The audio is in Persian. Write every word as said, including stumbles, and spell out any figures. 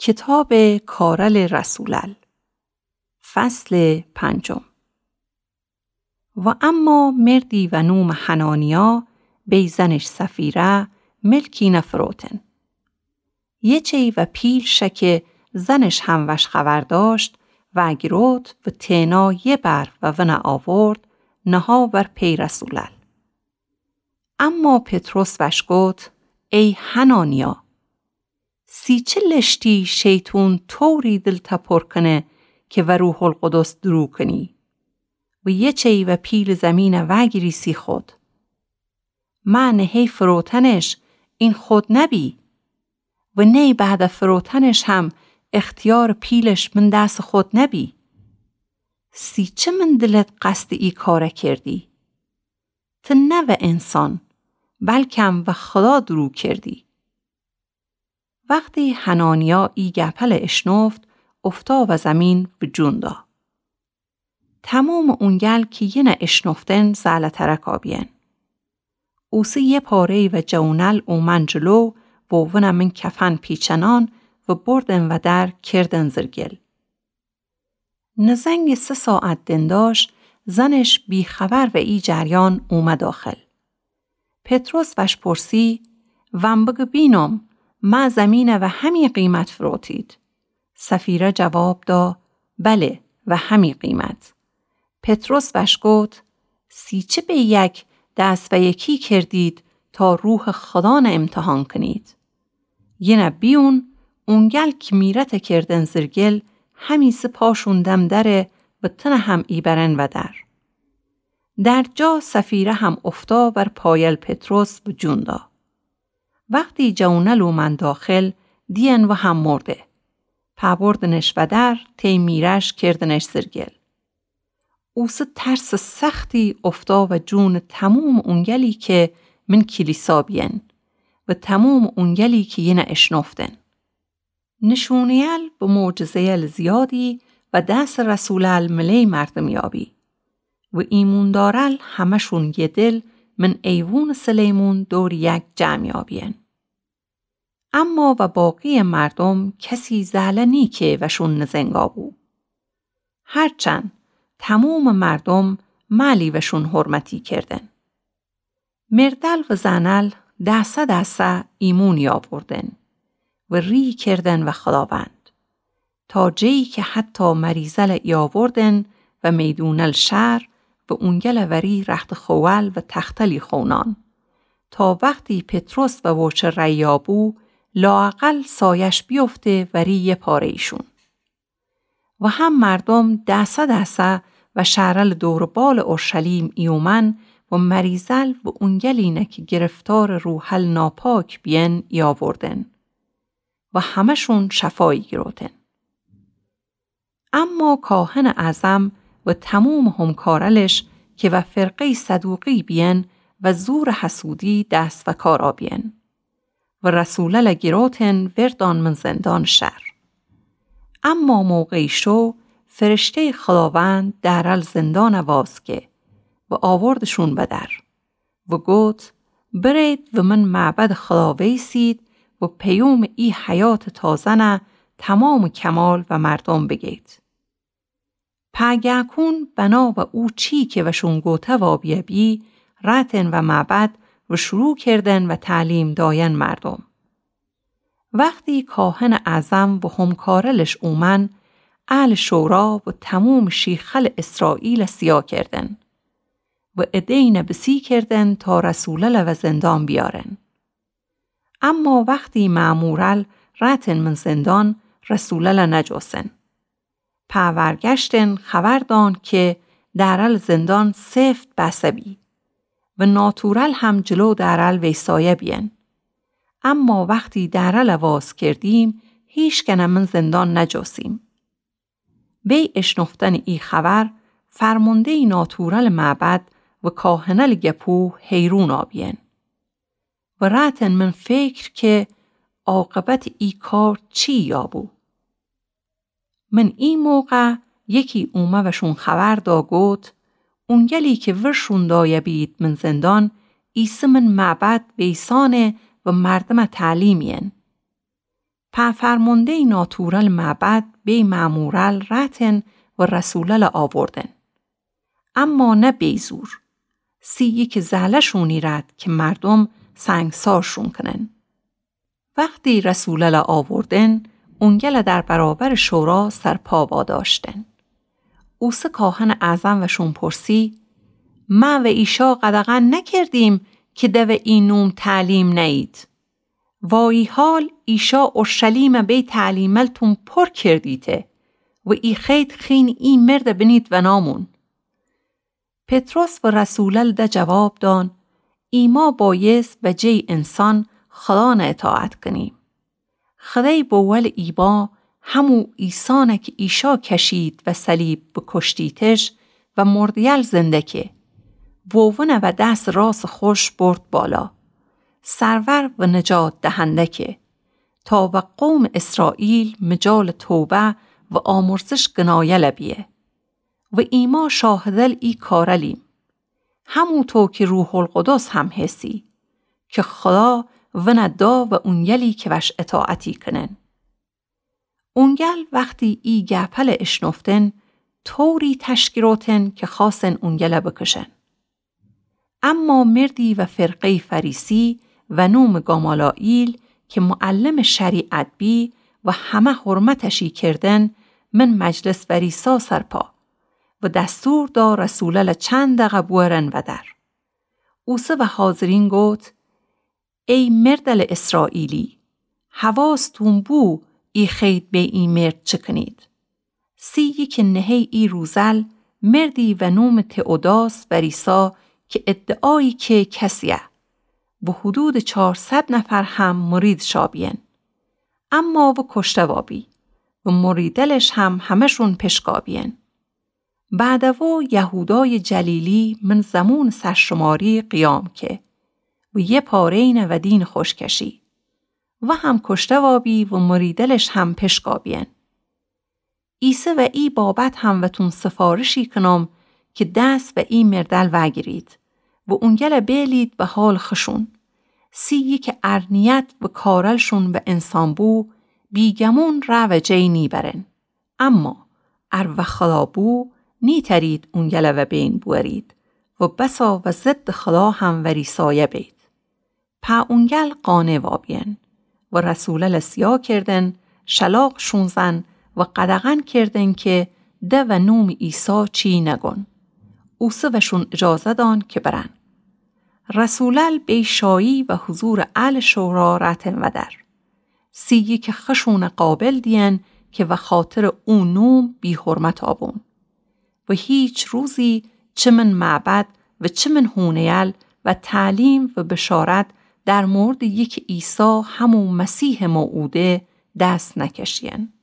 کتاب کارل رسولل فصل پنجم. و اما مردی و نوم حنانیا بی زنش سفیره ملکی نفروتن. یه چی و پیل شکه زنش هم وش خبر داشت و اگروت و تینا یه بر و ونه آورد نها بر پی رسولل. اما پتروس وش گوت ای حنانیا سی چه لشتی شیطون طوری دل تپر کنه که و روح القدس درو کنی و یه چی و پیل زمین وگری سی خود. من هی فروتنش این خود نبی و نی بعد فروتنش هم اختیار پیلش من دست خود نبی. سی چه من دلت قصد ای کاره کردی؟ تا نه و انسان بلکم و خدا درو کردی. وقتی حنانیا ای گپل اشنفت افتا و زمین و جون دا. تمام اونگل که یه نه اشنفتن زعل ترک آبین. اوسی یه پاره و جونل اومن جلو و ونه من کفن پیچنان و بردن و در کردن زرگل. نزنگ سه ساعت دنداش زنش بی خبر و ای جریان اومد داخل. پتروس وش پرسی وم بگو بینم ما زمینه و همی قیمت فروتید. سفیره جواب دا بله و همی قیمت. پتروس وش گوت سی چه به یک دست و یکی کردید تا روح خدا نه امتحان کنید. یه نبیون اونگل که میرت کردن زرگل همی سپاشون دم داره و تنه هم ایبرن و در. در جا سفیره هم افتا بر پایل پتروس و جون دا. وقتی جونل اومن داخل دین و هم مرده. پابردنش و در تی میرش کردنش زرگل. اوس ترس سختی افتا و جون تموم اونگلی که من کلیسا بین و تموم اونگلی که یه نه اشنفتن. نشونیل به معجزه‌یل زیادی و دست رسولل ملی مردم یابی و ایمون دارل همشون یه دل من ایوون سلیمون دور یک جمع یابین. اما و باقی مردم کسی زعله نی که وشون نزنگا بو. هرچند تمام مردم مالی وشون حرمتی کردن. مردل و زنل دسته دسته ایمون یابردن و ری کردن و خداوند. تا جایی که حتی مریزل یاوردن و میدونل شهر و اونگل وری رخت خوال و تختلی خونان. تا وقتی پتروس و وچه ریابو لااقل سایش بیفته وری یه پاره ایشون. و هم مردم دسته دسته و شهرل دوربال اورشلیم ایومن و مریزل و اونگلینه که گرفتار روحل ناپاک بین یاوردن و همشون شفایی گروتن. اما کاهن اعظم و تموم همکارلش که و فرقه صدوقی بین و زور حسودی دست و کارا بین و رسولل گروتن وردان من زندان شهر. اما موقعی شو فرشته خداوند درل زندان واسکه و آوردشون بدر و گوت برید و من معبد خدا ویسید و پیوم ای حیات تازنه تمام کمال و مردم بگید. پاگاکون بنا و او چی که وشون گوته و بیبی راتن و معبد و شروع کردن و تعلیم داین مردم. وقتی کاهن اعظم و همکارلش اومن اهل شورا و تموم شیخل اسرائیل سیا کردن و ادین بسی کردن تا رسولل و زندان بیارن. اما وقتی مامورل راتن من زندان رسولل نجوسن. پاورگشتن خبر دان که درل زندان سفت بسبی و ناتورل هم جلو درل ویسایه بین. اما وقتی درل واز کردیم هیچ کنه من زندان نجوسیم. بی اشنفتن ای خبر فرمانده ناتورل معبد و کاهنل گپو حیرون آبین. و راتن من فکر که عاقبت ای کار چی یابو. من این موقع یکی اومه وشون خبر دا گوت اونگلی که ورشون دایه بید من زندان ایسه من معبد بیسانه و مردم تعلیمین. پا فرمانده ناتورل معبد بی معمورل رتن و رسولل آوردن. اما نه بیزور. سی که زهلشونی رد که مردم سنگسارشون کنن. وقتی رسولل آوردن، اونگل در برابر شورا سرپا واداشتن. اوسه کاهن اعظم و شون پرسی، ما و ایشا قدغن نکردیم که دو اینوم تعلیم نید. وای حال ایشا اورشلیم بی تعلیملتون پر کردیته و ای خید خین ای مرد بنید و نامون. پتروس و رسولل ده جواب دان، ایما بایست و جی انسان خدا نه اطاعت کنیم. خدای بول ایبا همو ایسانه که ایشا کشید و صلیب بکشتیتش و مردیل زنده که ووونه و دست راس خوش برد بالا. سرور و نجات دهنده که تا و قوم اسرائیل مجال توبه و آمرزش گنایه لبیه و ایما شاهدل ای کارلیم. همو تو که روح القدس هم حسی که خدا و ندا و اونگلی که وش اطاعتی کنن. اونگل وقتی ای گپل اشنفتن طوری تشکیراتن که خواستن اونگل بکشن. اما مردی و فرقه فریسی و نوم گامالائیل که معلم شریعت بی و همه حرمتشی کردن من مجلس وریسا سرپا و دستور دا رسولل چند دقه بورن و در. اوسه و حاضرین گوت، ای مردل اسرائیلی، حواستون بو ای خید به ای مرد چکنید. سی که نهی ای روزل مردی و نوم تئوداس وریسا که ادعایی که کسیه و حدود چهارصد نفر هم مرید شابین. اما و کشتوابی و مریدلش هم همشون پشکابین. بعدو یهودای جلیلی من زمون سرشماری قیام که و یه پارین و دین خوشکشی و هم کشتوابی و مریدلش هم پشکابین. ایسه و ای بابت هم و تون سفارشی کنم که دست و ای مردل وگرید و اونگل بیلید به حال خشون. سی که ارنیت و کارلشون و انسان بو بیگمون رو و جی نی برن. اما ار و خدا بو نی ترید اونگل و بین بورید و بسا و ضد خدا هم وریسایه بید. پا اونگل قانه وابین و رسولل سیا کردن، شلاق شونزن و قدغن کردن که ده و نوم ایسا چی نگن. اوسه وشون اجازه دان که برن. رسولل بی شایی و حضور اهل شورا رتن و در. سیگی که خشون قابل دین که و خاطر اون نوم بی حرمت آبون. و هیچ روزی چه من معبد و چه من هونیل و تعلیم و بشارت در مورد یک عیسی همون مسیح موعوده دست نکشین.